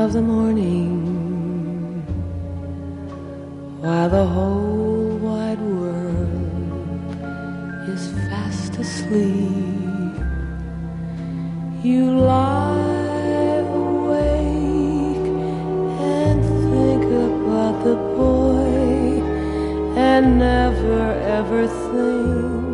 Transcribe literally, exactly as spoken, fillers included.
of the morning, while the whole wide world is fast asleep, you lie awake and think about the boy and never ever think